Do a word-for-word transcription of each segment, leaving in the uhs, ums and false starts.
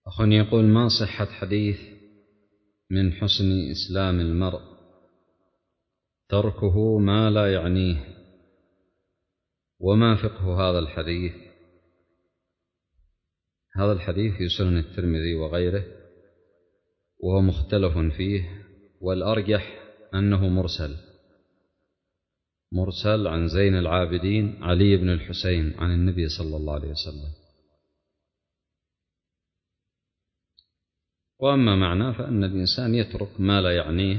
أخ يقول: ما صحة حديث من حسن إسلام المرء تركه ما لا يعنيه؟ وما فقه هذا الحديث؟ هذا الحديث في سنن الترمذي وغيره، وهو مختلف فيه، والأرجح أنه مرسل مرسل عن زين العابدين علي بن الحسين عن النبي صلى الله عليه وسلم. وأما معناه فأن الإنسان يترك ما لا يعنيه،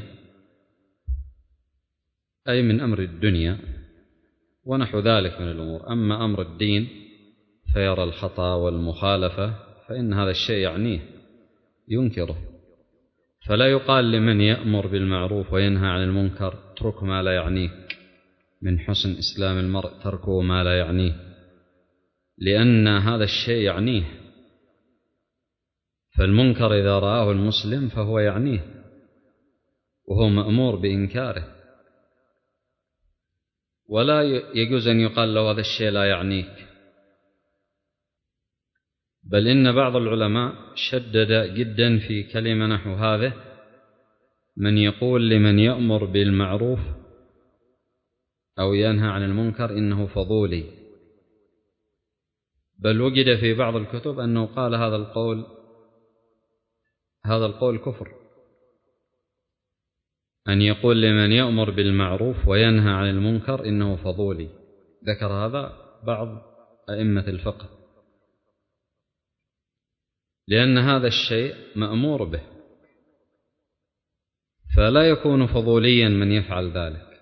أي من أمر الدنيا ونحو ذلك من الأمور. أما أمر الدين فيرى الخطأ والمخالفة فإن هذا الشيء يعنيه ينكره، فلا يقال لمن يأمر بالمعروف وينهى عن المنكر: اترك ما لا يعنيك. من حسن إسلام المرء تركه ما لا يعنيه، لأن هذا الشيء يعنيه، فالمنكر إذا رآه المسلم فهو يعنيه وهو مأمور بإنكاره، ولا يجوز أن يقال له هذا الشيء لا يعنيك. بل إن بعض العلماء شدد جدا في كلمة نحو هذه: من يقول لمن يأمر بالمعروف أو ينهى عن المنكر إنه فضولي. بل وجد في بعض الكتب أنه قال هذا القول هذا القول كفر، أن يقول لمن يأمر بالمعروف وينهى عن المنكر إنه فضولي. ذكر هذا بعض أئمة الفقه، لأن هذا الشيء مأمور به، فلا يكون فضوليا من يفعل ذلك.